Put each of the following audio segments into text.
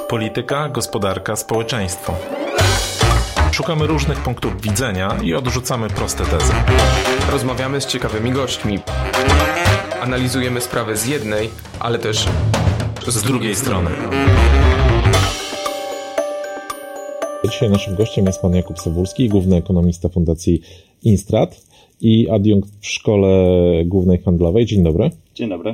Polityka, gospodarka, społeczeństwo. Szukamy różnych punktów widzenia i odrzucamy proste tezy. Rozmawiamy z ciekawymi gośćmi. Analizujemy sprawy z jednej, ale też z drugiej strony. Dzisiaj naszym gościem jest pan Jakub Sawulski, główny ekonomista Fundacji Instrat i adiunkt w Szkole Głównej Handlowej. Dzień dobry. Dzień dobry.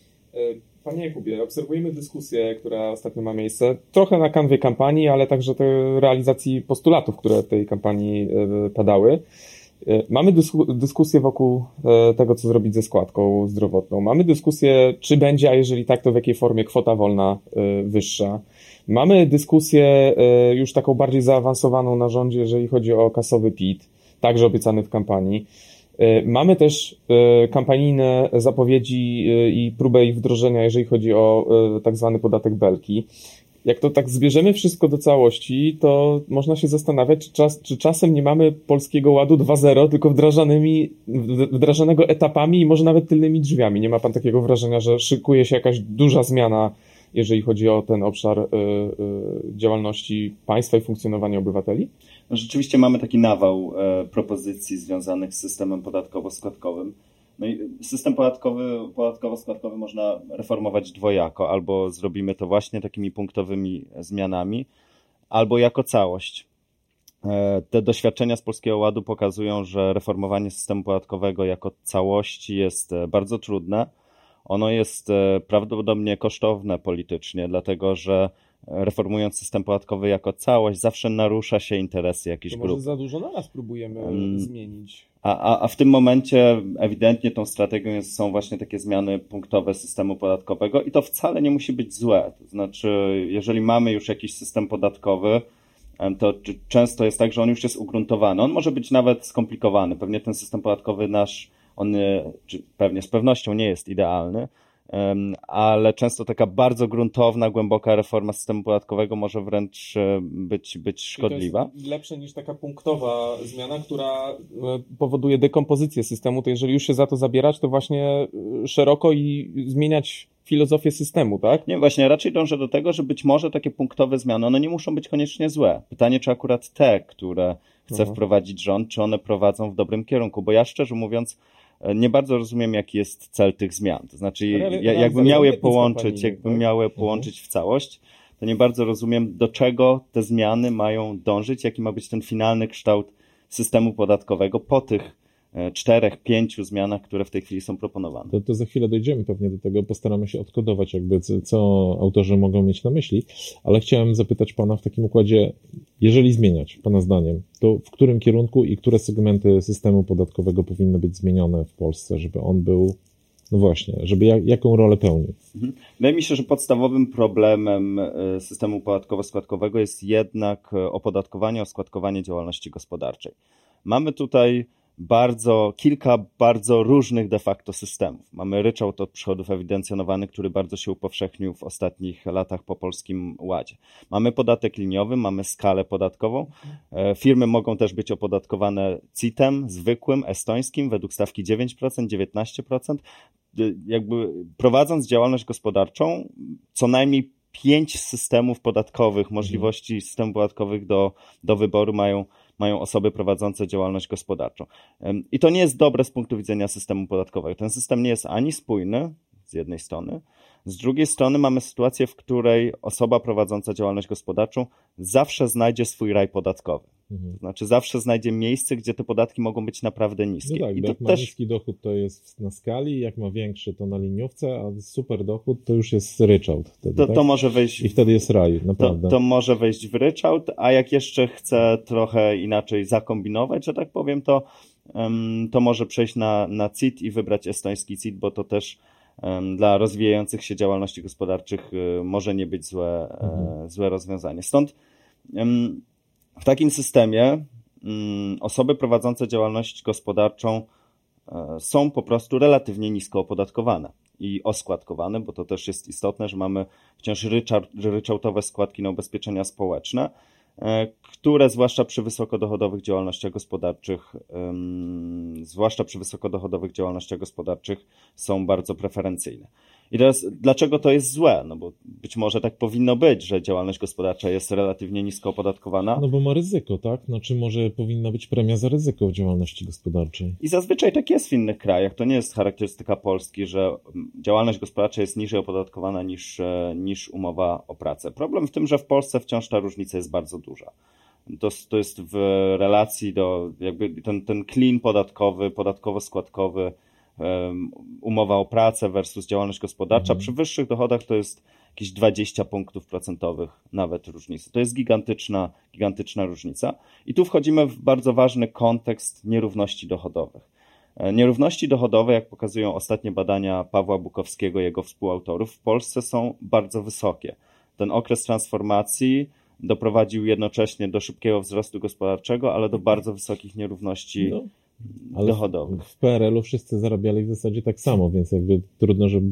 Panie Jakubie, obserwujemy dyskusję, która ostatnio ma miejsce, trochę na kanwie kampanii, ale także tej realizacji postulatów, które w tej kampanii padały. Mamy dyskusję wokół tego, co zrobić ze składką zdrowotną. Mamy dyskusję, czy będzie, a jeżeli tak, to w jakiej formie kwota wolna wyższa. Mamy dyskusję już taką bardziej zaawansowaną na rządzie, jeżeli chodzi o kasowy PIT, także obiecany w kampanii. Mamy też kampanijne zapowiedzi i próbę ich wdrożenia, jeżeli chodzi o tak zwany podatek Belki. Jak to tak zbierzemy wszystko do całości, to można się zastanawiać, czy czasem nie mamy Polskiego Ładu 2.0, tylko wdrażanego etapami i może nawet tylnymi drzwiami. Nie ma pan takiego wrażenia, że szykuje się jakaś duża zmiana, jeżeli chodzi o ten obszar działalności państwa i funkcjonowania obywateli? No, rzeczywiście mamy taki nawał propozycji związanych z systemem podatkowo-składkowym. No i system podatkowo-składkowy można reformować dwojako. Albo zrobimy to właśnie takimi punktowymi zmianami, albo jako całość. Te doświadczenia z Polskiego Ładu pokazują, że reformowanie systemu podatkowego jako całości jest bardzo trudne. Ono jest prawdopodobnie kosztowne politycznie, dlatego że reformując system podatkowy jako całość zawsze narusza się interesy jakichś grup. Może za dużo na nas próbujemy zmienić. A w tym momencie ewidentnie tą strategią są właśnie takie zmiany punktowe systemu podatkowego i to wcale nie musi być złe. To znaczy, jeżeli mamy już jakiś system podatkowy, to często jest tak, że on już jest ugruntowany. On może być nawet skomplikowany. Pewnie ten system podatkowy nasz, pewnie z pewnością nie jest idealny, ale często taka bardzo gruntowna, głęboka reforma systemu podatkowego może wręcz być szkodliwa. To jest lepsze niż taka punktowa zmiana, która powoduje dekompozycję systemu. To jeżeli już się za to zabierać, to właśnie szeroko i zmieniać filozofię systemu, tak? Nie, właśnie raczej dążę do tego, że być może takie punktowe zmiany, one nie muszą być koniecznie złe. Pytanie, czy akurat te, które chce wprowadzić rząd, czy one prowadzą w dobrym kierunku, bo ja szczerze mówiąc nie bardzo rozumiem, jaki jest cel tych zmian. To znaczy, jakbym miał je połączyć w całość, to nie bardzo rozumiem, do czego te zmiany mają dążyć, jaki ma być ten finalny kształt systemu podatkowego po tych 4-5 zmianach, które w tej chwili są proponowane. To za chwilę dojdziemy pewnie do tego, postaramy się odkodować jakby, co autorzy mogą mieć na myśli, ale chciałem zapytać pana w takim układzie, jeżeli zmieniać, pana zdaniem, to w którym kierunku i które segmenty systemu podatkowego powinny być zmienione w Polsce, żeby on był, no właśnie, żeby jaką rolę pełnił? Wydaje mi się, że podstawowym problemem systemu podatkowo-składkowego jest jednak oskładkowanie działalności gospodarczej. Mamy tutaj kilka bardzo różnych de facto systemów. Mamy ryczałt od przychodów ewidencjonowany, który bardzo się upowszechnił w ostatnich latach po Polskim Ładzie. Mamy podatek liniowy, mamy skalę podatkową. Firmy mogą też być opodatkowane CIT-em zwykłym, estońskim, według stawki 9%, 19%. Jakby prowadząc działalność gospodarczą, co najmniej 5 systemów podatkowych, możliwości systemów podatkowych do wyboru mają osoby prowadzące działalność gospodarczą. I to nie jest dobre z punktu widzenia systemu podatkowego. Ten system nie jest ani spójny z jednej strony, z drugiej strony mamy sytuację, w której osoba prowadząca działalność gospodarczą zawsze znajdzie swój raj podatkowy. To znaczy zawsze znajdzie miejsce, gdzie te podatki mogą być naprawdę niskie. No tak, bo jak ma niski dochód, to jest na skali, jak ma większy, to na liniówce, a super dochód to już jest ryczałt. Wtedy, tak? To może wejść i wtedy jest raj, naprawdę. To może wejść w ryczałt, a jak jeszcze chce trochę inaczej zakombinować, że tak powiem, to może przejść na CIT i wybrać estoński CIT, bo to też dla rozwijających się działalności gospodarczych może nie być złe rozwiązanie. Stąd w takim systemie osoby prowadzące działalność gospodarczą są po prostu relatywnie nisko opodatkowane i oskładkowane, bo to też jest istotne, że mamy wciąż ryczałtowe składki na ubezpieczenia społeczne, które zwłaszcza przy wysokodochodowych działalnościach gospodarczych są bardzo preferencyjne. I teraz dlaczego to jest złe? No bo być może tak powinno być, że działalność gospodarcza jest relatywnie nisko opodatkowana. No bo ma ryzyko, tak? No czy może powinna być premia za ryzyko w działalności gospodarczej? I zazwyczaj tak jest w innych krajach. To nie jest charakterystyka Polski, że działalność gospodarcza jest niżej opodatkowana niż umowa o pracę. Problem w tym, że w Polsce wciąż ta różnica jest bardzo duża. To jest w relacji do jakby ten clean podatkowy, podatkowo-składkowy, umowa o pracę versus działalność gospodarcza. Przy wyższych dochodach to jest jakieś 20 punktów procentowych nawet różnicy. To jest gigantyczna różnica. I tu wchodzimy w bardzo ważny kontekst nierówności dochodowych. Nierówności dochodowe, jak pokazują ostatnie badania Pawła Bukowskiego i jego współautorów, w Polsce są bardzo wysokie. Ten okres transformacji doprowadził jednocześnie do szybkiego wzrostu gospodarczego, ale do bardzo wysokich nierówności dochodowych. W PRL-u wszyscy zarabiali w zasadzie tak samo, więc jakby trudno, żeby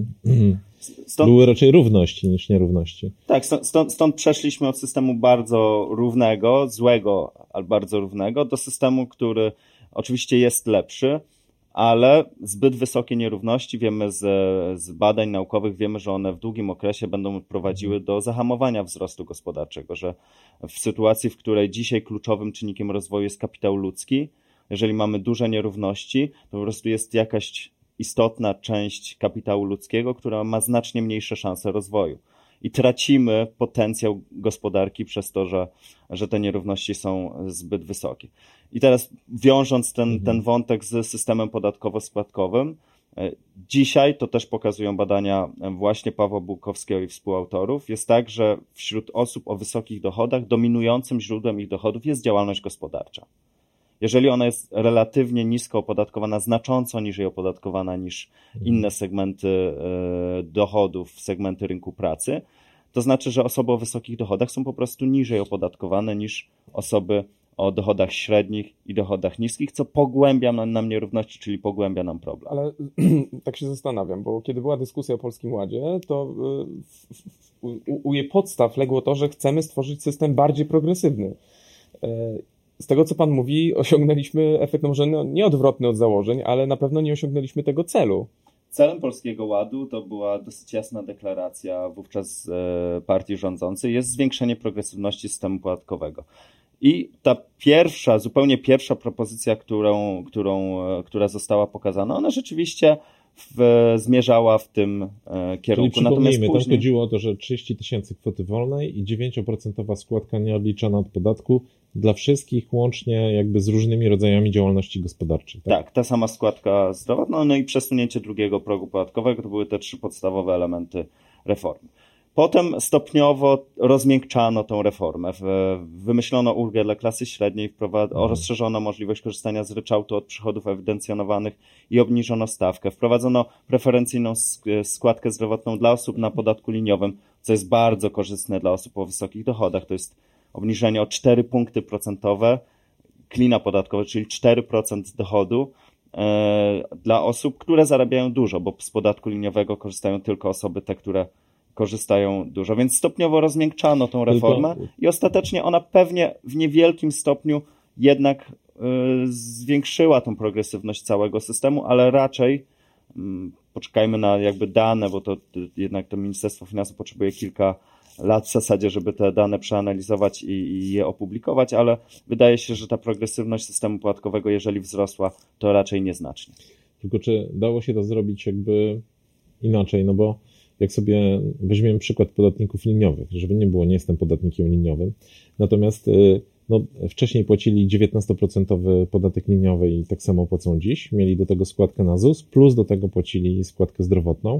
były raczej równości niż nierówności. Tak, stąd przeszliśmy od systemu bardzo równego, złego, ale bardzo równego, do systemu, który oczywiście jest lepszy, ale zbyt wysokie nierówności, wiemy z badań naukowych, wiemy, że one w długim okresie będą prowadziły do zahamowania wzrostu gospodarczego, że w sytuacji, w której dzisiaj kluczowym czynnikiem rozwoju jest kapitał ludzki, jeżeli mamy duże nierówności, to po prostu jest jakaś istotna część kapitału ludzkiego, która ma znacznie mniejsze szanse rozwoju. I tracimy potencjał gospodarki przez to, że te nierówności są zbyt wysokie. I teraz wiążąc ten wątek z systemem podatkowo-składkowym, dzisiaj, to też pokazują badania właśnie Pawła Bukowskiego i współautorów, jest tak, że wśród osób o wysokich dochodach dominującym źródłem ich dochodów jest działalność gospodarcza. Jeżeli ona jest relatywnie nisko opodatkowana, znacząco niżej opodatkowana niż inne segmenty dochodów, segmenty rynku pracy, to znaczy, że osoby o wysokich dochodach są po prostu niżej opodatkowane niż osoby o dochodach średnich i dochodach niskich, co pogłębia nam nierówności, czyli pogłębia nam problem. Ale tak się zastanawiam, bo kiedy była dyskusja o Polskim Ładzie, to u jej podstaw legło to, że chcemy stworzyć system bardziej progresywny. Z tego, co pan mówi, osiągnęliśmy efekt może nie odwrotny od założeń, ale na pewno nie osiągnęliśmy tego celu. Celem Polskiego Ładu, to była dosyć jasna deklaracja wówczas partii rządzącej, jest zwiększenie progresywności systemu podatkowego. I ta zupełnie pierwsza propozycja, która została pokazana, ona rzeczywiście zmierzała w tym kierunku. Czyli przypomnijmy, tam chodziło o to, że 30 000 kwoty wolnej i 9% składka nieodliczana od podatku dla wszystkich, łącznie jakby z różnymi rodzajami działalności gospodarczej. Tak, ta sama składka zdrowotna, no i przesunięcie drugiego progu podatkowego, to były te 3 podstawowe elementy reformy. Potem stopniowo rozmiękczano tą reformę. Wymyślono ulgę dla klasy średniej, rozszerzono możliwość korzystania z ryczałtu od przychodów ewidencjonowanych i obniżono stawkę. Wprowadzono preferencyjną składkę zdrowotną dla osób na podatku liniowym, co jest bardzo korzystne dla osób o wysokich dochodach. To jest obniżenie o 4 punkty procentowe klina podatkowe, czyli 4% dochodu dla osób, które zarabiają dużo, bo z podatku liniowego korzystają tylko osoby te, które korzystają dużo, więc stopniowo rozmiękczano tą reformę i ostatecznie ona pewnie w niewielkim stopniu jednak zwiększyła tą progresywność całego systemu, ale raczej poczekajmy na jakby dane, bo to jednak to Ministerstwo Finansów potrzebuje kilka lat w zasadzie, żeby te dane przeanalizować i je opublikować, ale wydaje się, że ta progresywność systemu podatkowego, jeżeli wzrosła, to raczej nieznacznie. Tylko czy dało się to zrobić jakby inaczej, no bo jak sobie weźmiemy przykład podatników liniowych, żeby nie było, nie jestem podatnikiem liniowym, natomiast wcześniej płacili 19% podatek liniowy i tak samo płacą dziś, mieli do tego składkę na ZUS, plus do tego płacili składkę zdrowotną.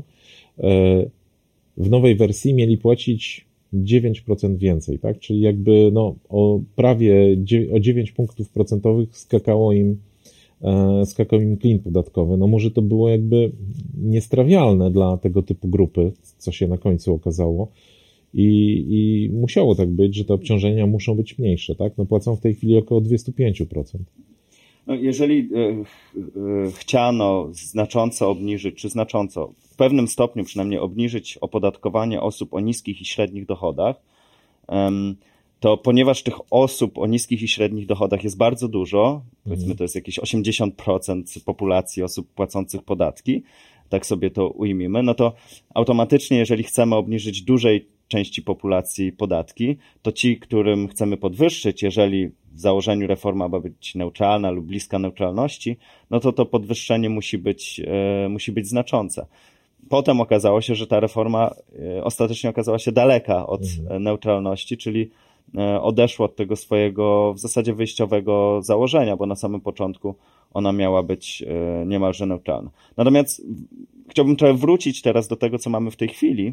W nowej wersji mieli płacić 9% więcej, tak? Czyli jakby o prawie o 9 punktów procentowych skakał im klin podatkowy. No może to było jakby niestrawialne dla tego typu grupy, co się na końcu okazało i musiało tak być, że te obciążenia muszą być mniejsze, tak? No płacą w tej chwili około 25%. No jeżeli chciano znacząco obniżyć, czy znacząco, w pewnym stopniu przynajmniej obniżyć opodatkowanie osób o niskich i średnich dochodach, to ponieważ tych osób o niskich i średnich dochodach jest bardzo dużo, powiedzmy to jest jakieś 80% populacji osób płacących podatki, tak sobie to ujmijmy, no to automatycznie, jeżeli chcemy obniżyć dużej części populacji podatki, to ci, którym chcemy podwyższyć, jeżeli w założeniu reforma ma być neutralna lub bliska neutralności, no to podwyższenie musi być znaczące. Potem okazało się, że ta reforma ostatecznie okazała się daleka od neutralności, czyli odeszła od tego swojego w zasadzie wyjściowego założenia, bo na samym początku ona miała być niemalże neutralna. Natomiast chciałbym trochę wrócić teraz do tego, co mamy w tej chwili,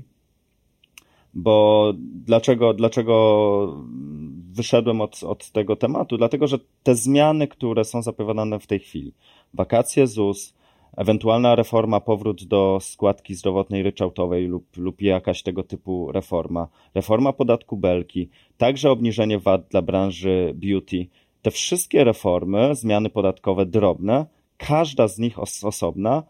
bo dlaczego wyszedłem od tego tematu? Dlatego, że te zmiany, które są zapowiadane w tej chwili, wakacje ZUS, ewentualna reforma, powrót do składki zdrowotnej ryczałtowej lub jakaś tego typu reforma podatku Belki, także obniżenie VAT dla branży beauty. Te wszystkie reformy, zmiany podatkowe drobne, każda z nich osobna,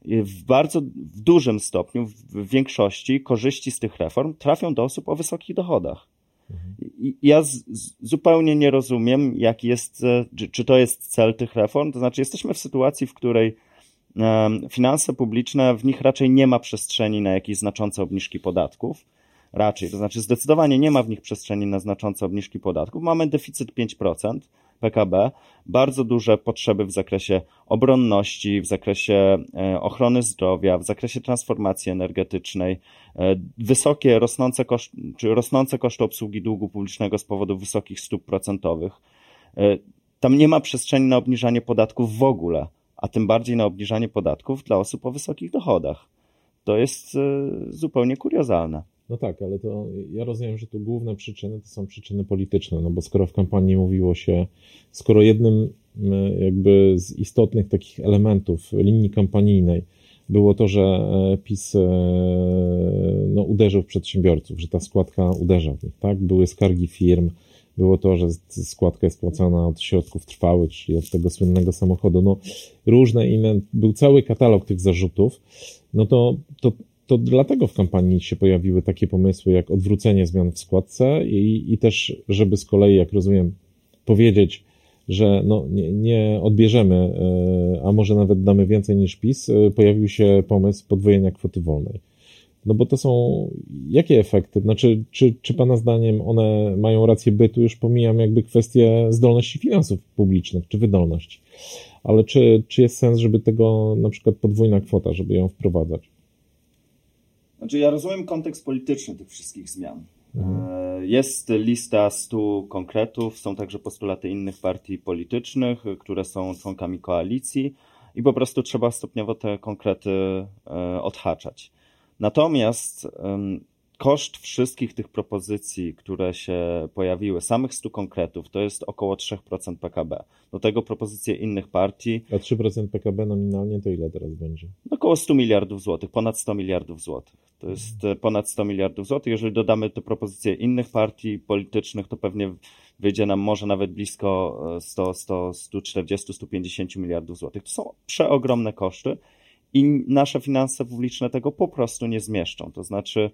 w dużym stopniu, w większości korzyści z tych reform trafią do osób o wysokich dochodach. I ja zupełnie nie rozumiem, czy to jest cel tych reform. To znaczy, jesteśmy w sytuacji, w której finanse publiczne, w nich raczej nie ma przestrzeni na jakieś znaczące obniżki podatków. Raczej, to znaczy zdecydowanie nie ma w nich przestrzeni na znaczące obniżki podatków. Mamy deficyt 5% PKB, bardzo duże potrzeby w zakresie obronności, w zakresie ochrony zdrowia, w zakresie transformacji energetycznej, wysokie, rosnące koszty obsługi długu publicznego z powodu wysokich stóp procentowych. Tam nie ma przestrzeni na obniżanie podatków w ogóle, a tym bardziej na obniżanie podatków dla osób o wysokich dochodach. To jest zupełnie kuriozalne. No tak, ale to ja rozumiem, że tu główne przyczyny to są przyczyny polityczne, no bo skoro w kampanii mówiło się, skoro jednym jakby z istotnych takich elementów linii kampanijnej było to, że PiS uderzył w przedsiębiorców, że ta składka uderza w nich, tak? Były skargi firm, było to, że składka jest płacona od środków trwałych, czyli od tego słynnego samochodu, różne inne, był cały katalog tych zarzutów, to dlatego w kampanii się pojawiły takie pomysły jak odwrócenie zmian w składce i też, żeby z kolei, jak rozumiem, powiedzieć, że nie odbierzemy, a może nawet damy więcej niż PiS, pojawił się pomysł podwojenia kwoty wolnej. No bo to są, jakie efekty? Znaczy, czy Pana zdaniem one mają rację bytu? Już pomijam jakby kwestię zdolności finansów publicznych, czy wydolności. Ale czy jest sens, żeby tego, na przykład podwójna kwota, żeby ją wprowadzać? Znaczy, ja rozumiem kontekst polityczny tych wszystkich zmian. Jest lista 100 konkretów, są także postulaty innych partii politycznych, które są członkami koalicji i po prostu trzeba stopniowo te konkrety odhaczać. Natomiast koszt wszystkich tych propozycji, które się pojawiły, samych 100 konkretów, to jest około 3% PKB. Do tego propozycje innych partii. A 3% PKB nominalnie to ile teraz będzie? Około 100 miliardów złotych, ponad 100 miliardów złotych. To jest ponad 100 miliardów złotych. Jeżeli dodamy te propozycje innych partii politycznych, to pewnie wyjdzie nam może nawet blisko 140, 150 miliardów złotych. To są przeogromne koszty i nasze finanse publiczne tego po prostu nie zmieszczą. To znaczy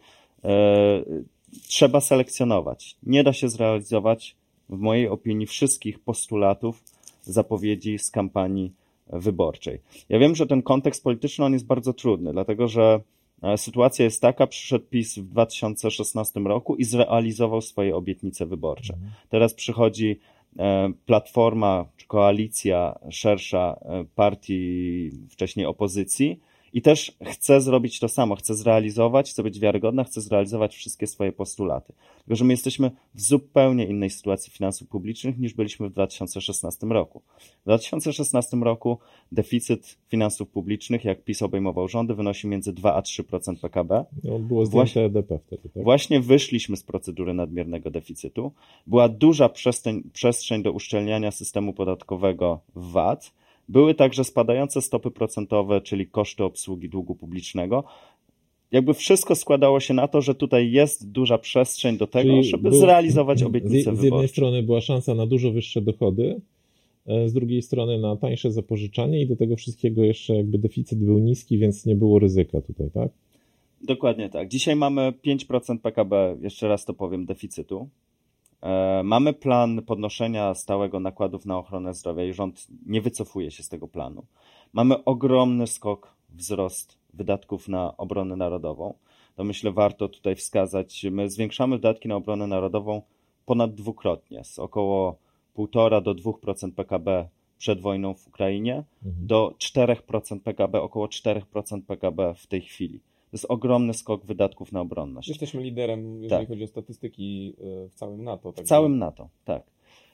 trzeba selekcjonować. Nie da się zrealizować, w mojej opinii, wszystkich postulatów, zapowiedzi z kampanii wyborczej. Ja wiem, że ten kontekst polityczny on jest bardzo trudny, dlatego że sytuacja jest taka, przyszedł PiS w 2016 roku i zrealizował swoje obietnice wyborcze. Teraz przychodzi Platforma czy koalicja szersza partii wcześniej opozycji i też chce zrobić to samo, chce zrealizować, chce być wiarygodna, chce zrealizować wszystkie swoje postulaty. Tylko że my jesteśmy w zupełnie innej sytuacji finansów publicznych niż byliśmy w 2016 roku. W 2016 roku deficyt finansów publicznych, jak PiS obejmował rządy, wynosi między 2 a 3% PKB. Było zdjęte EDP wtedy, tak? Właśnie wyszliśmy z procedury nadmiernego deficytu. Była duża przestrzeń do uszczelniania systemu podatkowego w VAT. Były także spadające stopy procentowe, czyli koszty obsługi długu publicznego. Jakby wszystko składało się na to, że tutaj jest duża przestrzeń do tego, żeby zrealizować obietnice wyborcze. Z jednej strony była szansa na dużo wyższe dochody, z drugiej strony na tańsze zapożyczanie i do tego wszystkiego jeszcze jakby deficyt był niski, więc nie było ryzyka tutaj, tak? Dokładnie tak. Dzisiaj mamy 5% PKB, jeszcze raz to powiem, deficytu. Mamy plan podnoszenia stałego nakładów na ochronę zdrowia i rząd nie wycofuje się z tego planu. Mamy ogromny wzrost wydatków na obronę narodową, to myślę warto tutaj wskazać, my zwiększamy wydatki na obronę narodową ponad dwukrotnie, z około 1,5 do 2% PKB przed wojną w Ukrainie do 4% PKB, około 4% PKB w tej chwili. To jest ogromny skok wydatków na obronność. Jesteśmy liderem, jeżeli chodzi o statystyki w całym NATO. Tak w całym NATO, tak.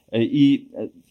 I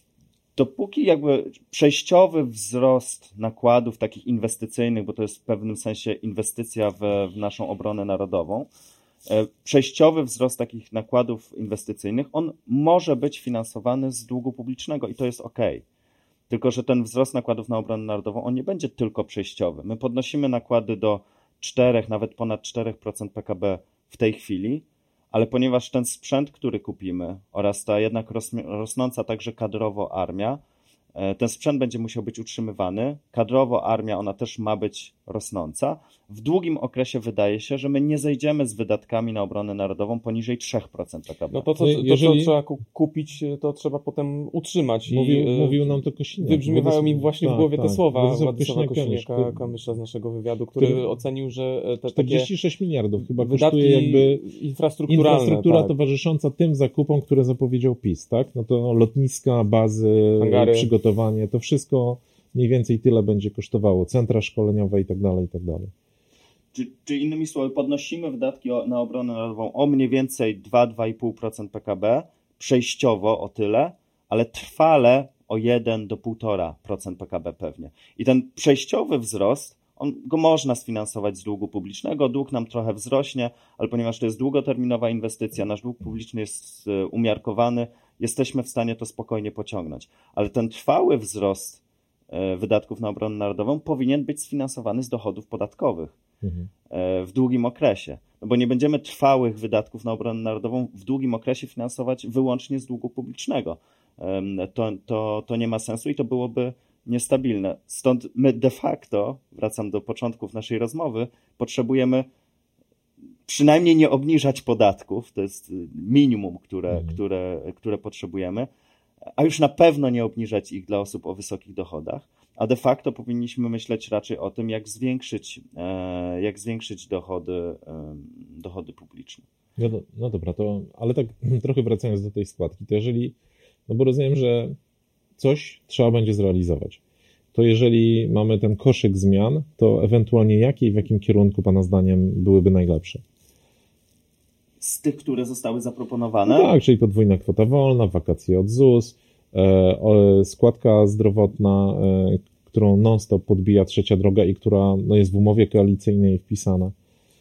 dopóki jakby przejściowy wzrost nakładów takich inwestycyjnych, bo to jest w pewnym sensie inwestycja w naszą obronę narodową, przejściowy wzrost takich nakładów inwestycyjnych, on może być finansowany z długu publicznego i to jest okej. Tylko że ten wzrost nakładów na obronę narodową, on nie będzie tylko przejściowy. My podnosimy nakłady do 4, nawet ponad 4% PKB w tej chwili, ale ponieważ ten sprzęt, który kupimy oraz ta jednak rosnąca także kadrowo armia, ten sprzęt będzie musiał być utrzymywany. Kadrowo armia, ona też ma być rosnąca. W długim okresie wydaje się, że my nie zejdziemy z wydatkami na obronę narodową poniżej 3% PKB. No to, co trzeba kupić, to trzeba potem utrzymać. Mówił nam to Kosiniak. Wybrzmiewają mi właśnie w głowie te słowa Władysława Kosiniaka-Kamysza z naszego wywiadu, który ocenił, że te 46 miliardów chyba wydatki kosztuje jakby infrastruktura towarzysząca tym zakupom, które zapowiedział PiS, tak? No to lotniska, bazy, hangary, przygotowanie, to wszystko mniej więcej tyle będzie kosztowało. Centra szkoleniowe i tak dalej, i tak dalej. Czyli innymi słowy, podnosimy wydatki na obronę narodową o mniej więcej 2-2,5% PKB, przejściowo o tyle, ale trwale o 1 do 1,5% PKB pewnie. I ten przejściowy wzrost, go można sfinansować z długu publicznego, dług nam trochę wzrośnie, ale ponieważ to jest długoterminowa inwestycja, nasz dług publiczny jest umiarkowany, jesteśmy w stanie to spokojnie pociągnąć. Ale ten trwały wzrost wydatków na obronę narodową powinien być sfinansowany z dochodów podatkowych w długim okresie. No bo nie będziemy trwałych wydatków na obronę narodową w długim okresie finansować wyłącznie z długu publicznego. To nie ma sensu i to byłoby niestabilne. Stąd my de facto, wracam do początków naszej rozmowy, potrzebujemy przynajmniej nie obniżać podatków, to jest minimum, które potrzebujemy, a już na pewno nie obniżać ich dla osób o wysokich dochodach, a de facto powinniśmy myśleć raczej o tym, jak zwiększyć dochody publiczne. No dobra, ale tak trochę wracając do tej składki, to jeżeli, no bo rozumiem, że coś trzeba będzie zrealizować, to jeżeli mamy ten koszyk zmian, to ewentualnie jakie i w jakim kierunku Pana zdaniem byłyby najlepsze? Z tych, które zostały zaproponowane? No tak, czyli podwójna kwota wolna, wakacje od ZUS, składka zdrowotna, którą non-stop podbija Trzecia Droga i która jest w umowie koalicyjnej wpisana.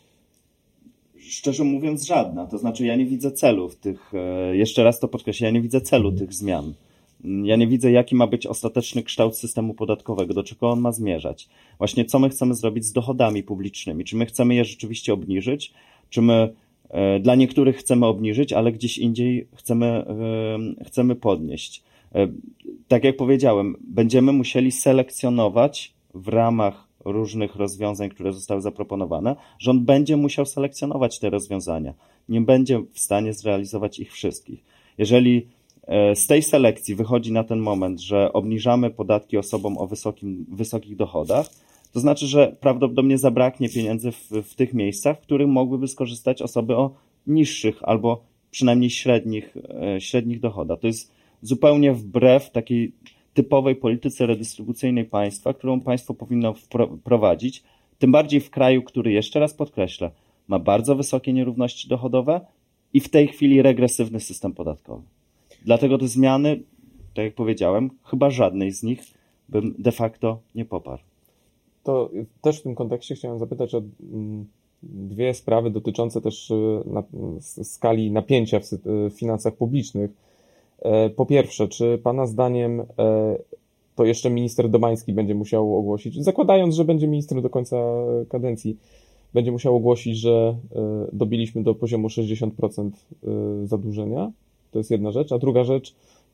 Szczerze mówiąc żadna, to znaczy ja nie widzę celu w tych, jeszcze raz to podkreślę, ja nie widzę celu tych zmian. Ja nie widzę, jaki ma być ostateczny kształt systemu podatkowego, do czego on ma zmierzać. Właśnie co my chcemy zrobić z dochodami publicznymi, czy my chcemy je rzeczywiście obniżyć, czy my dla niektórych chcemy obniżyć, ale gdzieś indziej chcemy podnieść. Tak jak powiedziałem, będziemy musieli selekcjonować w ramach różnych rozwiązań, które zostały zaproponowane. Rząd będzie musiał selekcjonować te rozwiązania. Nie będzie w stanie zrealizować ich wszystkich. Jeżeli z tej selekcji wychodzi na ten moment, że obniżamy podatki osobom o wysokich dochodach, to znaczy, że prawdopodobnie zabraknie pieniędzy w tych miejscach, w których mogłyby skorzystać osoby o niższych albo przynajmniej średnich dochodach. To jest zupełnie wbrew takiej typowej polityce redystrybucyjnej państwa, którą państwo powinno wprowadzić, tym bardziej w kraju, który, jeszcze raz podkreślę, ma bardzo wysokie nierówności dochodowe i w tej chwili regresywny system podatkowy. Dlatego te zmiany, tak jak powiedziałem, chyba żadnej z nich bym de facto nie poparł. To też w tym kontekście chciałem zapytać o dwie sprawy dotyczące też skali napięcia w finansach publicznych. Po pierwsze, czy Pana zdaniem to jeszcze minister Domański będzie musiał ogłosić, zakładając, że będzie ministrem do końca kadencji, będzie musiał ogłosić, że dobiliśmy do poziomu 60% zadłużenia? To jest jedna rzecz. A druga rzecz,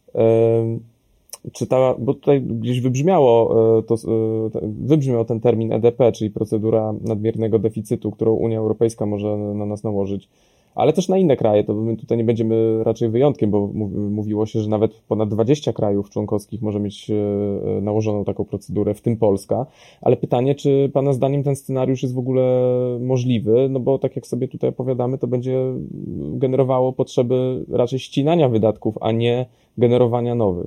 bo tutaj gdzieś wybrzmiał ten termin EDP, czyli procedura nadmiernego deficytu, którą Unia Europejska może na nas nałożyć. ale też na inne kraje. To my tutaj nie będziemy raczej wyjątkiem, bo mówiło się, że nawet ponad 20 krajów członkowskich może mieć nałożoną taką procedurę, w tym Polska. Ale pytanie, czy Pana zdaniem ten scenariusz jest w ogóle możliwy? No bo tak jak sobie tutaj opowiadamy, to będzie generowało potrzeby raczej ścinania wydatków, a nie generowania nowych.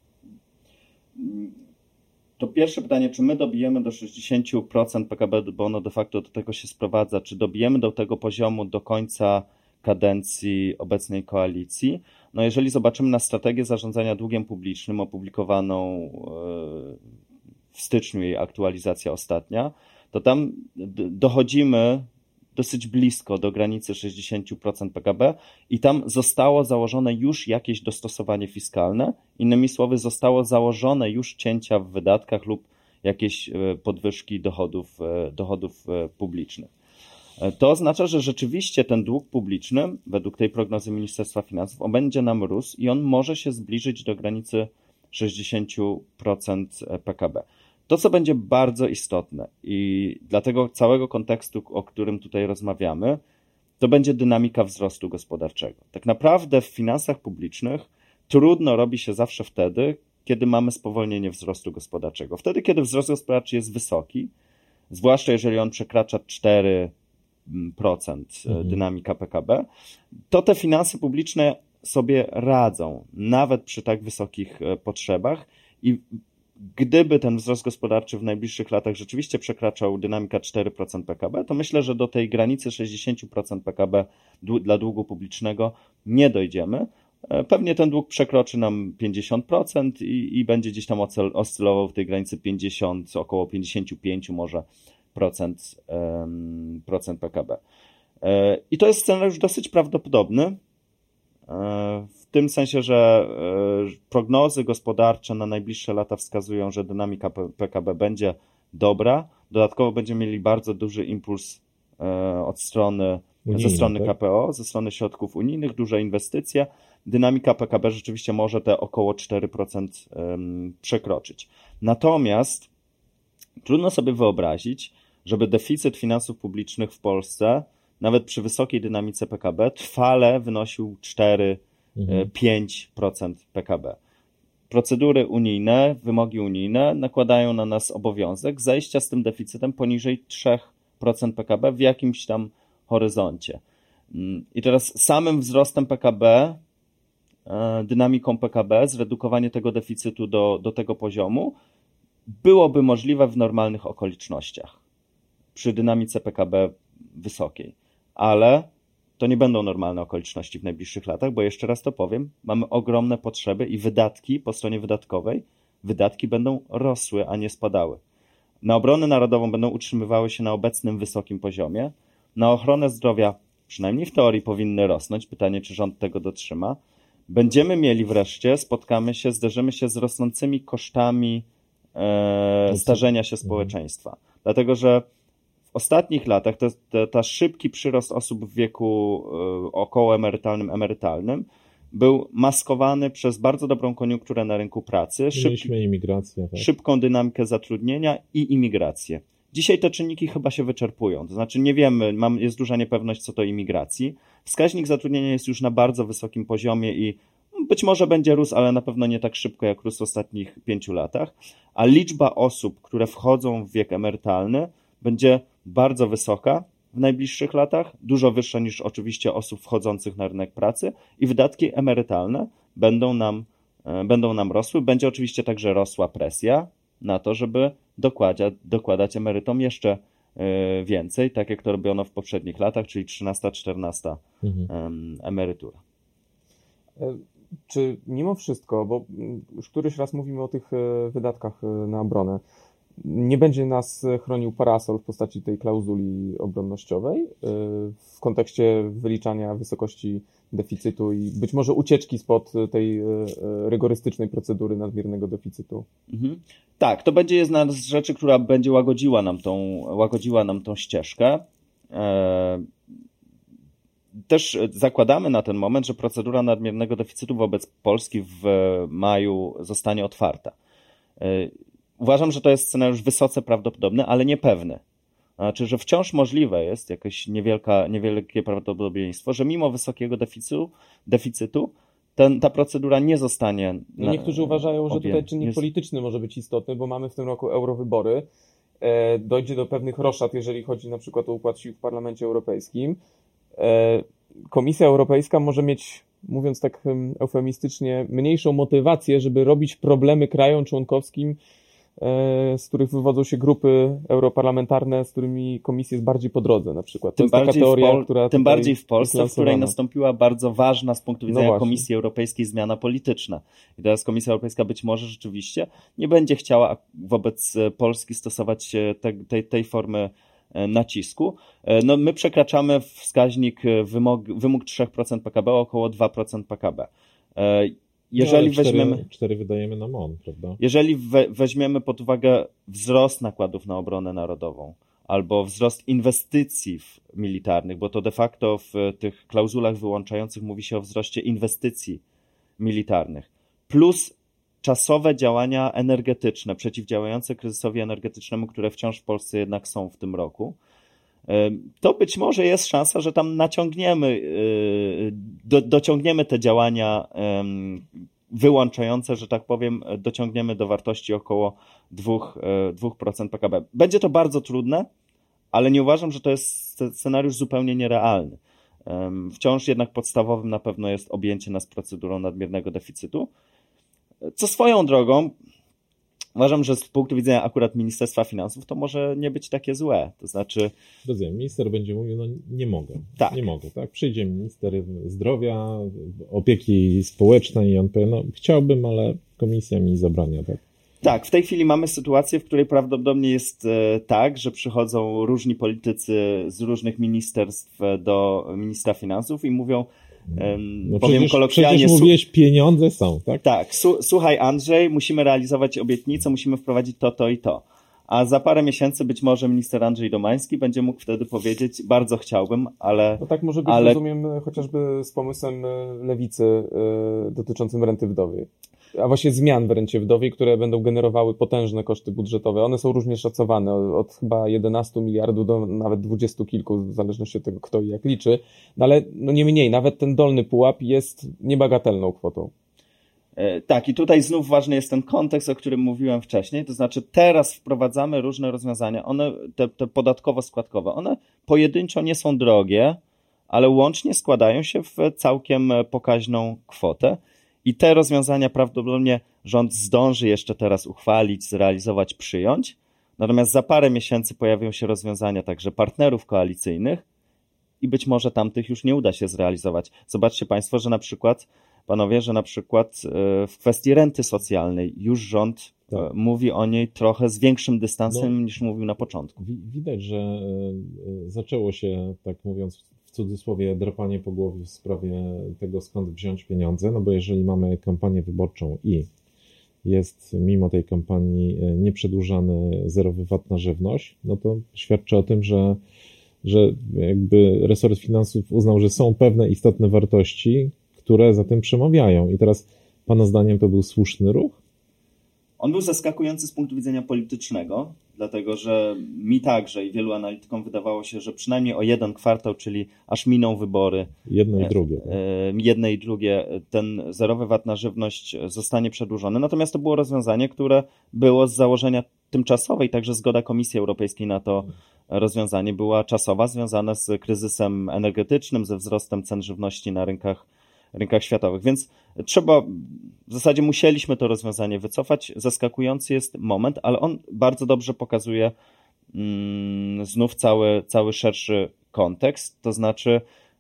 To pierwsze pytanie, czy my dobijemy do 60% PKB, bo ono de facto do tego się sprowadza, czy dobijemy do tego poziomu do końca kadencji obecnej koalicji? No jeżeli zobaczymy na strategię zarządzania długiem publicznym opublikowaną w styczniu, jej aktualizacja ostatnia, to tam dochodzimy dosyć blisko do granicy 60% PKB i tam zostało założone już jakieś dostosowanie fiskalne. Innymi słowy, zostało założone już cięcia w wydatkach lub jakieś podwyżki dochodów publicznych. To oznacza, że rzeczywiście ten dług publiczny, według tej prognozy Ministerstwa Finansów, on będzie nam rósł i on może się zbliżyć do granicy 60% PKB. To, co będzie bardzo istotne i dla tego całego kontekstu, o którym tutaj rozmawiamy, to będzie dynamika wzrostu gospodarczego. Tak naprawdę w finansach publicznych trudno robi się zawsze wtedy, kiedy mamy spowolnienie wzrostu gospodarczego. Wtedy, kiedy wzrost gospodarczy jest wysoki, zwłaszcza jeżeli on przekracza 4% dynamika PKB, to te finanse publiczne sobie radzą, nawet przy tak wysokich potrzebach i gdyby ten wzrost gospodarczy w najbliższych latach rzeczywiście przekraczał dynamika 4% PKB, to myślę, że do tej granicy 60% PKB dla długu publicznego nie dojdziemy. Pewnie ten dług przekroczy nam 50% i będzie gdzieś tam oscylował w tej granicy 50, około 55 może procent PKB. I to jest scenariusz dosyć prawdopodobny, w tym sensie, że prognozy gospodarcze na najbliższe lata wskazują, że dynamika PKB będzie dobra. Dodatkowo będziemy mieli bardzo duży impuls ze strony tak? KPO, ze strony środków unijnych, duże inwestycje. Dynamika PKB rzeczywiście może te około 4% przekroczyć. Natomiast trudno sobie wyobrazić, żeby deficyt finansów publicznych w Polsce nawet przy wysokiej dynamice PKB trwale wynosił 4-5% PKB. Procedury unijne, wymogi unijne nakładają na nas obowiązek zejścia z tym deficytem poniżej 3% PKB w jakimś tam horyzoncie. I teraz samym wzrostem PKB, dynamiką PKB, zredukowanie tego deficytu do tego poziomu byłoby możliwe w normalnych okolicznościach przy dynamice PKB wysokiej. Ale to nie będą normalne okoliczności w najbliższych latach, bo jeszcze raz to powiem, mamy ogromne potrzeby i wydatki po stronie wydatkowej, wydatki będą rosły, a nie spadały. Na obronę narodową będą utrzymywały się na obecnym wysokim poziomie, na ochronę zdrowia przynajmniej w teorii powinny rosnąć, pytanie czy rząd tego dotrzyma. Będziemy mieli wreszcie, zderzymy się z rosnącymi kosztami starzenia się społeczeństwa, dlatego że w ostatnich latach ta szybki przyrost osób w wieku okołoemerytalnym, emerytalnym był maskowany przez bardzo dobrą koniunkturę na rynku pracy, szybką dynamikę zatrudnienia i imigrację. Dzisiaj te czynniki chyba się wyczerpują, to znaczy nie wiemy, jest duża niepewność co do imigracji. Wskaźnik zatrudnienia jest już na bardzo wysokim poziomie i być może będzie rósł, ale na pewno nie tak szybko jak rósł w ostatnich 5 latach, a liczba osób, które wchodzą w wiek emerytalny będzie bardzo wysoka w najbliższych latach, dużo wyższa niż oczywiście osób wchodzących na rynek pracy i wydatki emerytalne będą nam rosły. Będzie oczywiście także rosła presja na to, żeby dokładać emerytom jeszcze więcej, tak jak to robiono w poprzednich latach, czyli 13, 14 emerytura. Czy mimo wszystko, bo już któryś raz mówimy o tych wydatkach na obronę, nie będzie nas chronił parasol w postaci tej klauzuli obronnościowej w kontekście wyliczania wysokości deficytu i być może ucieczki spod tej rygorystycznej procedury nadmiernego deficytu? Tak, to będzie jedna z rzeczy, która będzie łagodziła nam tą ścieżkę. Też zakładamy na ten moment, że procedura nadmiernego deficytu wobec Polski w maju zostanie otwarta. Uważam, że to jest scenariusz wysoce prawdopodobny, ale niepewny. Znaczy, że wciąż możliwe jest jakieś niewielkie prawdopodobieństwo, że mimo wysokiego deficytu ta procedura nie zostanie... Niektórzy uważają, że tutaj czynnik polityczny może być istotny, bo mamy w tym roku eurowybory. Dojdzie do pewnych roszad, jeżeli chodzi na przykład o układ sił w Parlamencie Europejskim. Komisja Europejska może mieć, mówiąc tak eufemistycznie, mniejszą motywację, żeby robić problemy krajom członkowskim, z których wywodzą się grupy europarlamentarne, z którymi komisja jest bardziej po drodze na przykład. To jest taka teoria, która tym bardziej w Polsce, w której nastąpiła bardzo ważna z punktu widzenia Komisji Europejskiej zmiana polityczna. I teraz Komisja Europejska być może rzeczywiście nie będzie chciała wobec Polski stosować tej formy nacisku. No, my przekraczamy wskaźnik, wymóg 3% PKB o około 2% PKB. Jeżeli weźmiemy 4 wydajemy na MON, prawda? Jeżeli weźmiemy pod uwagę wzrost nakładów na obronę narodową albo wzrost inwestycji militarnych, bo to de facto w tych klauzulach wyłączających mówi się o wzroście inwestycji militarnych, plus czasowe działania energetyczne, przeciwdziałające kryzysowi energetycznemu, które wciąż w Polsce jednak są w tym roku, to być może jest szansa, że tam dociągniemy te działania wyłączające, że tak powiem, dociągniemy do wartości około 2% PKB. Będzie to bardzo trudne, ale nie uważam, że to jest scenariusz zupełnie nierealny. Wciąż jednak podstawowym na pewno jest objęcie nas procedurą nadmiernego deficytu, co swoją drogą uważam, że z punktu widzenia akurat Ministerstwa Finansów to może nie być takie złe. To znaczy... Rozumiem, minister będzie mówił, no nie mogę. Tak. Nie mogę, tak? Przyjdzie minister zdrowia, opieki społecznej i on powie, no chciałbym, ale komisja mi zabrania, tak? Tak, w tej chwili mamy sytuację, w której prawdopodobnie jest tak, że przychodzą różni politycy z różnych ministerstw do ministra finansów i mówią, no powiem kolokwialnie... Przecież mówiłeś, pieniądze są, tak? Tak, słuchaj Andrzej, musimy realizować obietnicę, musimy wprowadzić to i to. A za parę miesięcy być może minister Andrzej Domański będzie mógł wtedy powiedzieć, bardzo chciałbym, ale... No tak może być, rozumiem, chociażby z pomysłem Lewicy dotyczącym renty wdowej. A właśnie zmian w rencie wdowej, które będą generowały potężne koszty budżetowe. One są różnie szacowane, od chyba 11 miliardów do nawet 20 kilku, w zależności od tego, kto i jak liczy. No ale no nie mniej, nawet ten dolny pułap jest niebagatelną kwotą. Tak, i tutaj znów ważny jest ten kontekst, o którym mówiłem wcześniej, to znaczy teraz wprowadzamy różne rozwiązania, one te podatkowo-składkowe, one pojedynczo nie są drogie, ale łącznie składają się w całkiem pokaźną kwotę. I te rozwiązania prawdopodobnie rząd zdąży jeszcze teraz uchwalić, zrealizować, przyjąć. Natomiast za parę miesięcy pojawią się rozwiązania także partnerów koalicyjnych i być może tamtych już nie uda się zrealizować. Zobaczcie Państwo, że na przykład w kwestii renty socjalnej już rząd mówi o niej trochę z większym dystansem niż mówił na początku. Widać, że zaczęło się, tak mówiąc w cudzysłowie, drapanie po głowie w sprawie tego, skąd wziąć pieniądze, no bo jeżeli mamy kampanię wyborczą i jest mimo tej kampanii nieprzedłużany zerowy VAT na żywność, no to świadczy o tym, że jakby resort finansów uznał, że są pewne istotne wartości, które za tym przemawiają. I teraz Pana zdaniem to był słuszny ruch? On był zaskakujący z punktu widzenia politycznego, dlatego że mi także i wielu analitykom wydawało się, że przynajmniej o jeden kwartał, czyli aż miną wybory. Jedne i drugie. Ten zerowy VAT na żywność zostanie przedłużony. Natomiast to było rozwiązanie, które było z założenia tymczasowe i także zgoda Komisji Europejskiej na to rozwiązanie była czasowa, związana z kryzysem energetycznym, ze wzrostem cen żywności na rynkach światowych. Więc w zasadzie musieliśmy to rozwiązanie wycofać. Zaskakujący jest moment, ale on bardzo dobrze pokazuje znów cały szerszy kontekst. To znaczy,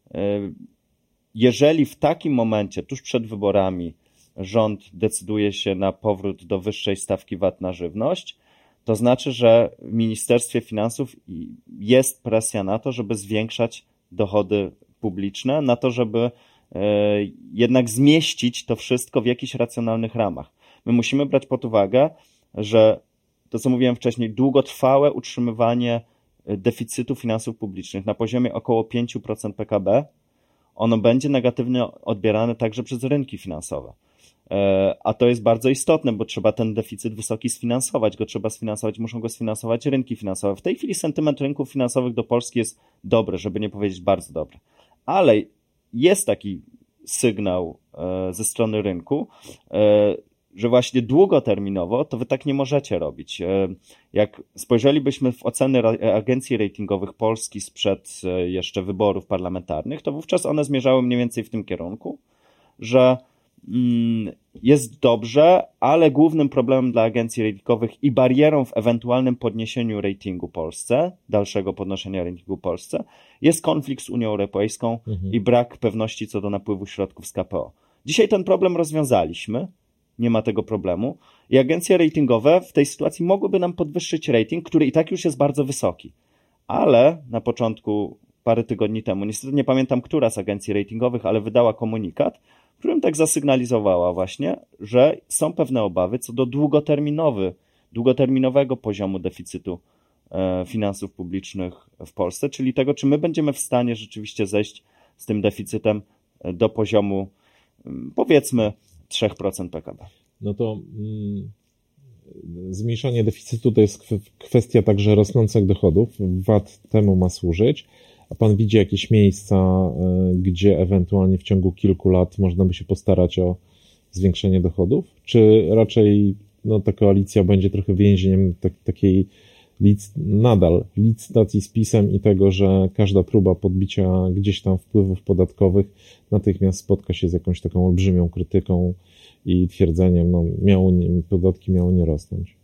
jeżeli w takim momencie, tuż przed wyborami, rząd decyduje się na powrót do wyższej stawki VAT na żywność, to znaczy, że w Ministerstwie Finansów jest presja na to, żeby zwiększać dochody publiczne, na to, żeby jednak zmieścić to wszystko w jakichś racjonalnych ramach. My musimy brać pod uwagę, że to, co mówiłem wcześniej, długotrwałe utrzymywanie deficytu finansów publicznych na poziomie około 5% PKB, ono będzie negatywnie odbierane także przez rynki finansowe. A to jest bardzo istotne, bo trzeba ten deficyt wysoki sfinansować, muszą go sfinansować rynki finansowe. W tej chwili sentyment rynków finansowych do Polski jest dobry, żeby nie powiedzieć bardzo dobry. Ale jest taki sygnał ze strony rynku, że właśnie długoterminowo to wy tak nie możecie robić. Jak spojrzelibyśmy w oceny agencji ratingowych Polski sprzed jeszcze wyborów parlamentarnych, to wówczas one zmierzały mniej więcej w tym kierunku, że jest dobrze, ale głównym problemem dla agencji ratingowych i barierą w ewentualnym podniesieniu ratingu Polsce, dalszego podnoszenia ratingu Polsce, jest konflikt z Unią Europejską i brak pewności co do napływu środków z KPO. Dzisiaj ten problem rozwiązaliśmy, nie ma tego problemu i agencje ratingowe w tej sytuacji mogłyby nam podwyższyć rating, który i tak już jest bardzo wysoki. Ale na początku, parę tygodni temu, niestety nie pamiętam, która z agencji ratingowych, ale wydała komunikat, w którym tak zasygnalizowała właśnie, że są pewne obawy co do długoterminowego poziomu deficytu finansów publicznych w Polsce, czyli tego, czy my będziemy w stanie rzeczywiście zejść z tym deficytem do poziomu, powiedzmy, 3% PKB. No to zmniejszanie deficytu to jest kwestia także rosnących dochodów. VAT temu ma służyć. A pan widzi jakieś miejsca, gdzie ewentualnie w ciągu kilku lat można by się postarać o zwiększenie dochodów? Czy raczej ta koalicja będzie trochę więzieniem takiej nadal licytacji z PiS-em i tego, że każda próba podbicia gdzieś tam wpływów podatkowych natychmiast spotka się z jakąś taką olbrzymią krytyką i twierdzeniem, podatki miały nie rosnąć?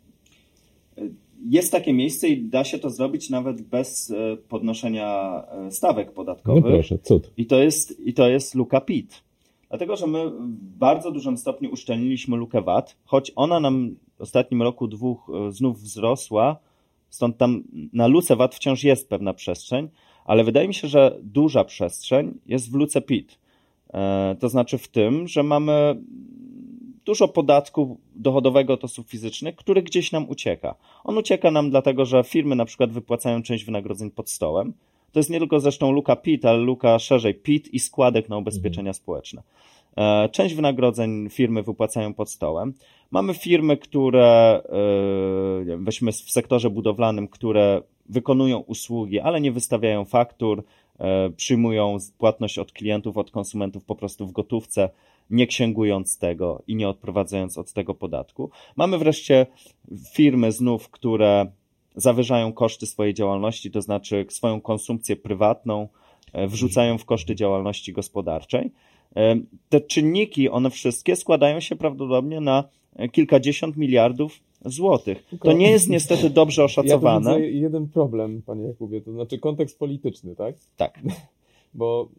Jest takie miejsce i da się to zrobić nawet bez podnoszenia stawek podatkowych. No proszę, cud. I to jest luka PIT. Dlatego, że my w bardzo dużym stopniu uszczelniliśmy lukę VAT, choć ona nam w ostatnim roku, dwóch znów wzrosła, stąd tam na luce VAT wciąż jest pewna przestrzeń, ale wydaje mi się, że duża przestrzeń jest w luce PIT. To znaczy w tym, że mamy dużo podatku dochodowego od osób fizycznych, który gdzieś nam ucieka. On ucieka nam dlatego, że firmy na przykład wypłacają część wynagrodzeń pod stołem. To jest nie tylko zresztą luka PIT, ale luka szerzej PIT i składek na ubezpieczenia społeczne. Część wynagrodzeń firmy wypłacają pod stołem. Mamy firmy, które, weźmy w sektorze budowlanym, które wykonują usługi, ale nie wystawiają faktur, przyjmują płatność od klientów, od konsumentów po prostu w gotówce, nie księgując tego i nie odprowadzając od tego podatku. Mamy wreszcie firmy znów, które zawyżają koszty swojej działalności, to znaczy swoją konsumpcję prywatną wrzucają w koszty działalności gospodarczej. Te czynniki, one wszystkie składają się prawdopodobnie na kilkadziesiąt miliardów złotych. To nie jest niestety dobrze oszacowane. Ja tu widzę jeden problem, panie Jakubie, to znaczy kontekst polityczny, tak? Tak. Bo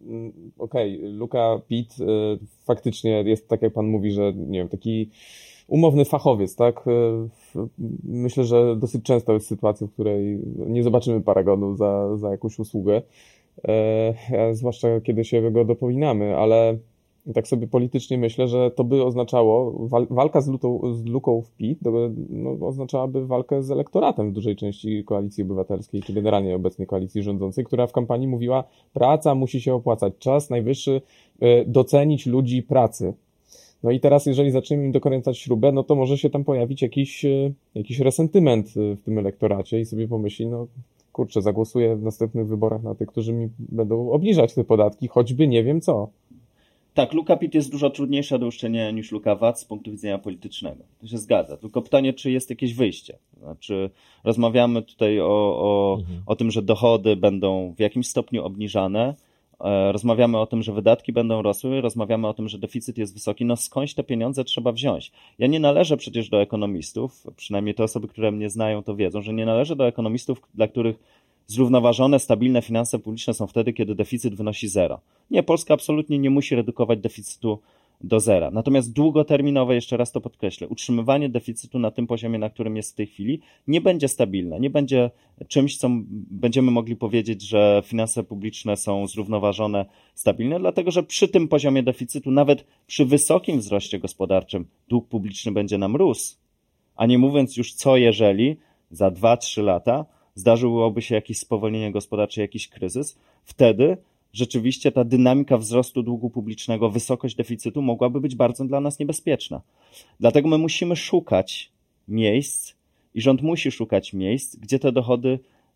luka PIT faktycznie jest, tak jak pan mówi, że nie wiem, taki umowny fachowiec, tak? Myślę, że dosyć często jest sytuacja, w której nie zobaczymy paragonu za jakąś usługę, zwłaszcza kiedy się go dopominamy, ale tak sobie politycznie myślę, że to by oznaczało, walka z luką w PIT oznaczałaby walkę z elektoratem w dużej części Koalicji Obywatelskiej, czy generalnie obecnej koalicji rządzącej, która w kampanii mówiła, praca musi się opłacać, czas najwyższy docenić ludzi pracy. No i teraz, jeżeli zaczniemy im dokręcać śrubę, no to może się tam pojawić jakiś resentyment w tym elektoracie i sobie pomyśli, kurczę, zagłosuję w następnych wyborach na tych, którzy mi będą obniżać te podatki, choćby nie wiem co. Tak, luka PIT jest dużo trudniejsza do uszczelnienia niż luka VAT z punktu widzenia politycznego. To się zgadza. Tylko pytanie, czy jest jakieś wyjście. Znaczy, rozmawiamy tutaj o tym, że dochody będą w jakimś stopniu obniżane, rozmawiamy o tym, że wydatki będą rosły, rozmawiamy o tym, że deficyt jest wysoki. Skądś te pieniądze trzeba wziąć? Ja nie należę przecież do ekonomistów, przynajmniej te osoby, które mnie znają, to wiedzą, że nie należę do ekonomistów, dla których zrównoważone, stabilne finanse publiczne są wtedy, kiedy deficyt wynosi 0. Nie, Polska absolutnie nie musi redukować deficytu do 0. Natomiast długoterminowe, jeszcze raz to podkreślę, utrzymywanie deficytu na tym poziomie, na którym jest w tej chwili, nie będzie stabilne, nie będzie czymś, co będziemy mogli powiedzieć, że finanse publiczne są zrównoważone, stabilne, dlatego że przy tym poziomie deficytu, nawet przy wysokim wzroście gospodarczym, dług publiczny będzie nam rósł. A nie mówiąc już co jeżeli za 2-3 lata zdarzyłoby się jakieś spowolnienie gospodarcze, jakiś kryzys, wtedy rzeczywiście ta dynamika wzrostu długu publicznego, wysokość deficytu mogłaby być bardzo dla nas niebezpieczna. Dlatego my musimy szukać miejsc i rząd musi szukać miejsc, gdzie te dochody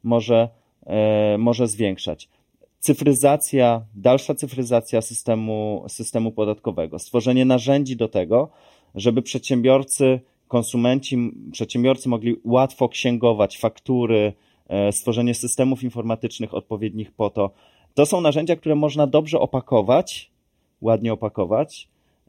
może zwiększać. Dalsza cyfryzacja systemu podatkowego, stworzenie narzędzi do tego, żeby przedsiębiorcy mogli łatwo księgować faktury, stworzenie systemów informatycznych odpowiednich po to. To są narzędzia, które można dobrze opakować, ładnie opakować,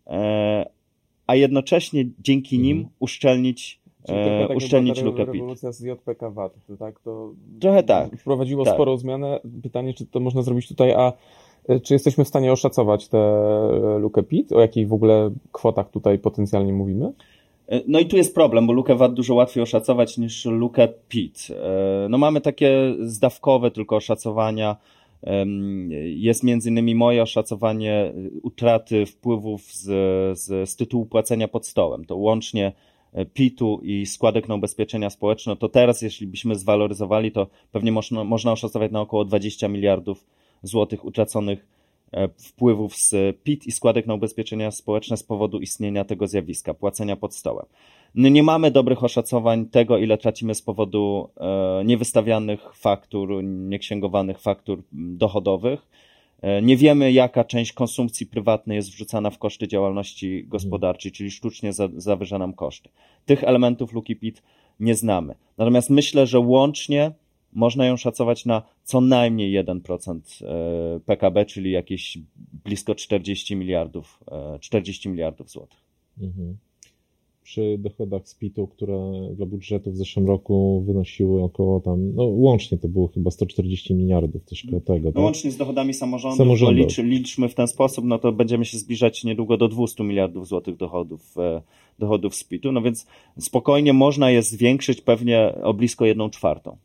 a jednocześnie dzięki nim uszczelnić lukę PIT. Rewolucja z JPK VAT, tak? To trochę tak. Wprowadziło sporą zmianę. Pytanie, czy to można zrobić tutaj, a czy jesteśmy w stanie oszacować tę lukę PIT? O jakich w ogóle kwotach tutaj potencjalnie mówimy? No i tu jest problem, bo lukę VAT dużo łatwiej oszacować niż lukę PIT. No mamy takie zdawkowe tylko oszacowania. Jest między innymi moje oszacowanie utraty wpływów z tytułu płacenia pod stołem. To łącznie PIT-u i składek na ubezpieczenia społeczne, to teraz, jeśli byśmy zwaloryzowali, to pewnie można oszacować na około 20 miliardów złotych utraconych wpływów z PIT i składek na ubezpieczenia społeczne z powodu istnienia tego zjawiska, płacenia pod stołem. No nie mamy dobrych oszacowań tego, ile tracimy z powodu niewystawianych faktur, nieksięgowanych faktur dochodowych. Nie wiemy, jaka część konsumpcji prywatnej jest wrzucana w koszty działalności gospodarczej, czyli sztucznie zawyża nam koszty. Tych elementów luki PIT nie znamy. Natomiast myślę, że łącznie można ją szacować na co najmniej 1% PKB, czyli jakieś blisko 40 miliardów złotych. Mhm. Przy dochodach z PIT-u, które dla budżetu w zeszłym roku wynosiły około tam, no łącznie to było chyba 140 miliardów, coś koło tego. No, łącznie z dochodami samorządów. Liczmy w ten sposób, no to będziemy się zbliżać niedługo do 200 miliardów złotych dochodów z PIT-u, no więc spokojnie można je zwiększyć pewnie o blisko 1/4.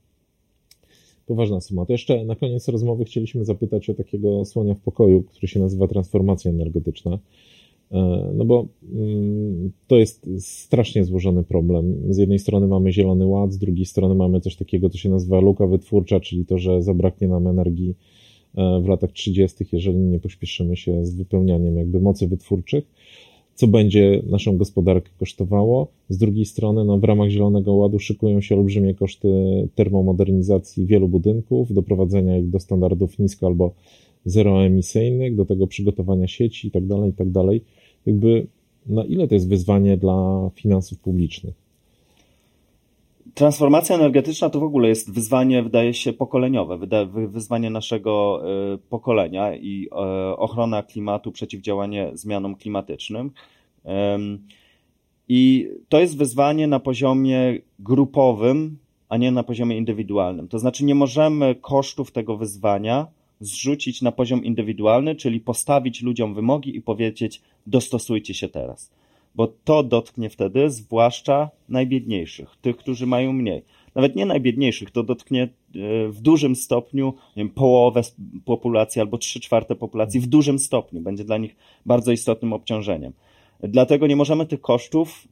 Poważna suma. To jeszcze na koniec rozmowy chcieliśmy zapytać o takiego słonia w pokoju, który się nazywa transformacja energetyczna. No bo to jest strasznie złożony problem. Z jednej strony mamy Zielony Ład, z drugiej strony mamy coś takiego, co się nazywa luka wytwórcza, czyli to, że zabraknie nam energii w latach 30., jeżeli nie pośpieszymy się z wypełnianiem jakby mocy wytwórczych, co będzie naszą gospodarkę kosztowało. Z drugiej strony no, w ramach Zielonego Ładu szykują się olbrzymie koszty termomodernizacji wielu budynków, doprowadzenia ich do standardów nisko albo zeroemisyjnych, do tego przygotowania sieci i tak dalej. Jakby na ile to jest wyzwanie dla finansów publicznych? Transformacja energetyczna to w ogóle jest wyzwanie, wydaje się, pokoleniowe, wyzwanie naszego pokolenia i ochrona klimatu, przeciwdziałanie zmianom klimatycznym. I to jest wyzwanie na poziomie grupowym, a nie na poziomie indywidualnym. To znaczy nie możemy kosztów tego wyzwania zrzucić na poziom indywidualny, czyli postawić ludziom wymogi i powiedzieć dostosujcie się teraz. Bo to dotknie wtedy zwłaszcza najbiedniejszych, tych, którzy mają mniej. Nawet nie najbiedniejszych, to dotknie w dużym stopniu, nie wiem, połowę populacji albo 3/4 populacji w dużym stopniu. Będzie dla nich bardzo istotnym obciążeniem. Dlatego nie możemy tych kosztów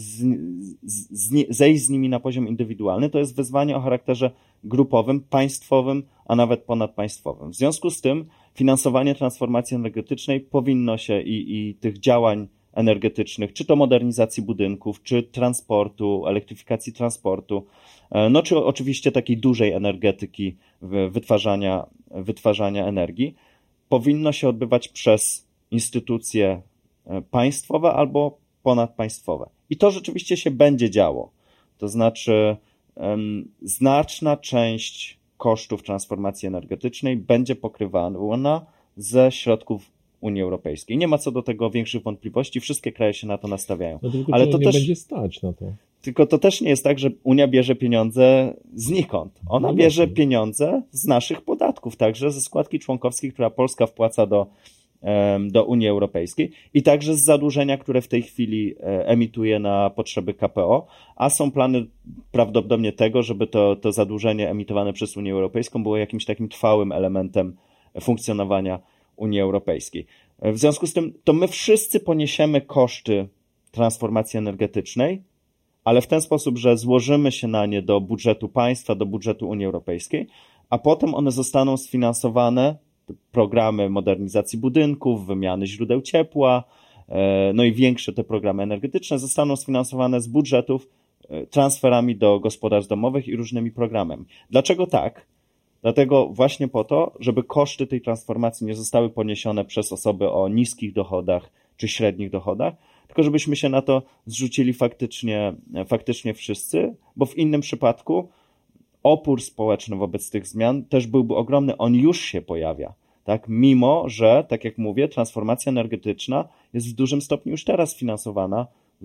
zejść z nimi na poziom indywidualny. To jest wyzwanie o charakterze grupowym, państwowym, a nawet ponadpaństwowym. W związku z tym finansowanie transformacji energetycznej powinno się i tych działań energetycznych, czy to modernizacji budynków, czy transportu, elektryfikacji transportu, no czy oczywiście takiej dużej energetyki wytwarzania energii, powinno się odbywać przez instytucje państwowe albo ponadpaństwowe. I to rzeczywiście się będzie działo. To znaczy znaczna część kosztów transformacji energetycznej będzie pokrywana ze środków Unii Europejskiej. Nie ma co do tego większych wątpliwości, wszystkie kraje się na to nastawiają. No tylko ale to nie też będzie stać na to. Tylko to też nie jest tak, że Unia bierze pieniądze znikąd. Ona bierze pieniądze z naszych podatków, także ze składki członkowskiej, która Polska wpłaca do Unii Europejskiej i także z zadłużenia, które w tej chwili emituje na potrzeby KPO, a są plany prawdopodobnie tego, żeby to zadłużenie emitowane przez Unię Europejską było jakimś takim trwałym elementem funkcjonowania Unii Europejskiej. W związku z tym to my wszyscy poniesiemy koszty transformacji energetycznej, ale w ten sposób, że złożymy się na nie do budżetu państwa, do budżetu Unii Europejskiej, a potem one zostaną sfinansowane programy modernizacji budynków, wymiany źródeł ciepła, no i większe te programy energetyczne zostaną sfinansowane z budżetów transferami do gospodarstw domowych i różnymi programami. Dlaczego tak? Dlatego właśnie po to, żeby koszty tej transformacji nie zostały poniesione przez osoby o niskich dochodach czy średnich dochodach, tylko żebyśmy się na to zrzucili faktycznie wszyscy, bo w innym przypadku opór społeczny wobec tych zmian też byłby ogromny. On już się pojawia, tak? Mimo że, tak jak mówię, transformacja energetyczna jest w dużym stopniu już teraz finansowana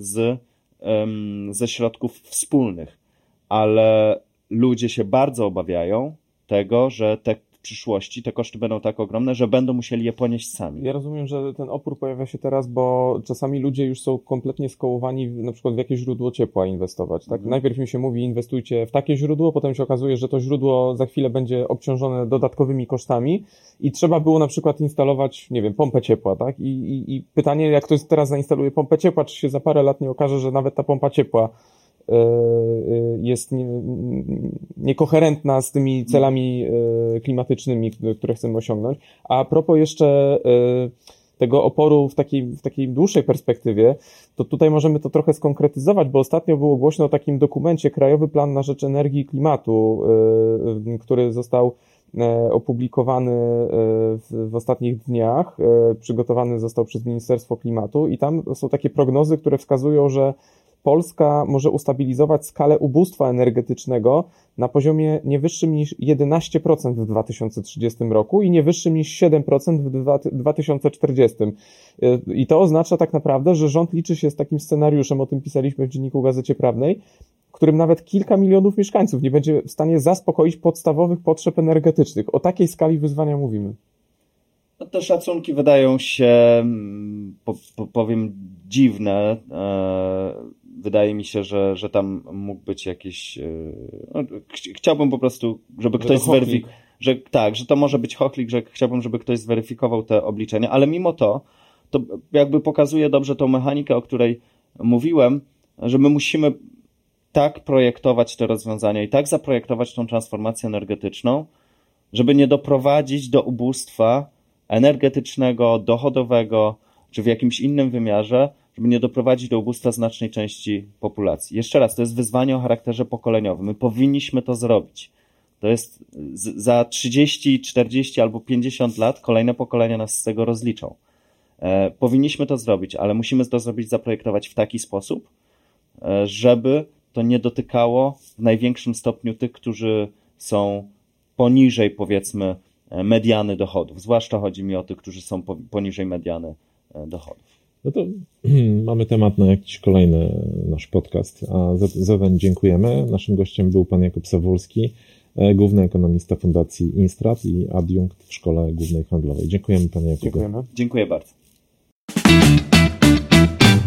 ze środków wspólnych, ale ludzie się bardzo obawiają tego, że w przyszłości te koszty będą tak ogromne, że będą musieli je ponieść sami. Ja rozumiem, że ten opór pojawia się teraz, bo czasami ludzie już są kompletnie skołowani na przykład w jakieś źródło ciepła inwestować. Tak? Najpierw mi się mówi, inwestujcie w takie źródło, potem się okazuje, że to źródło za chwilę będzie obciążone dodatkowymi kosztami i trzeba było na przykład instalować, nie wiem, pompę ciepła, tak? I pytanie, jak ktoś teraz zainstaluje pompę ciepła, czy się za parę lat nie okaże, że nawet ta pompa ciepła jest niekoherentna z tymi celami klimatycznymi, które chcemy osiągnąć. A propos jeszcze tego oporu w takiej dłuższej perspektywie, to tutaj możemy to trochę skonkretyzować, bo ostatnio było głośno o takim dokumencie Krajowy Plan na rzecz Energii i Klimatu, który został opublikowany w ostatnich dniach, przygotowany został przez Ministerstwo Klimatu i tam są takie prognozy, które wskazują, że Polska może ustabilizować skalę ubóstwa energetycznego na poziomie nie wyższym niż 11% w 2030 roku i nie wyższym niż 7% w 2040. I to oznacza tak naprawdę, że rząd liczy się z takim scenariuszem, o tym pisaliśmy w Dzienniku Gazecie Prawnej, w którym nawet kilka milionów mieszkańców nie będzie w stanie zaspokoić podstawowych potrzeb energetycznych. O takiej skali wyzwania mówimy. No te szacunki wydają się, powiem, dziwne. Wydaje mi się, że tam mógł być jakiś... chciałbym po prostu, żeby ktoś zweryfikował, że to może być chochlik, że chciałbym, żeby ktoś zweryfikował te obliczenia, ale mimo to jakby pokazuje dobrze tą mechanikę, o której mówiłem, że my musimy tak projektować te rozwiązania i tak zaprojektować tą transformację energetyczną, żeby nie doprowadzić do ubóstwa energetycznego, dochodowego, czy w jakimś innym wymiarze, żeby nie doprowadzić do ubóstwa znacznej części populacji. Jeszcze raz, to jest wyzwanie o charakterze pokoleniowym. My powinniśmy to zrobić. To jest za 30, 40 albo 50 lat kolejne pokolenia nas z tego rozliczą. Powinniśmy to zrobić, ale musimy to zrobić, zaprojektować w taki sposób, żeby to nie dotykało w największym stopniu tych, którzy są poniżej, powiedzmy, mediany dochodów. Zwłaszcza chodzi mi o tych, którzy są poniżej mediany dochodów. No to mamy temat na jakiś kolejny nasz podcast, a za ten dziękujemy. Naszym gościem był pan Jakub Sawulski, główny ekonomista Fundacji Instrat i adiunkt w Szkole Głównej Handlowej. Dziękujemy panie Jakubie. Dziękuję bardzo.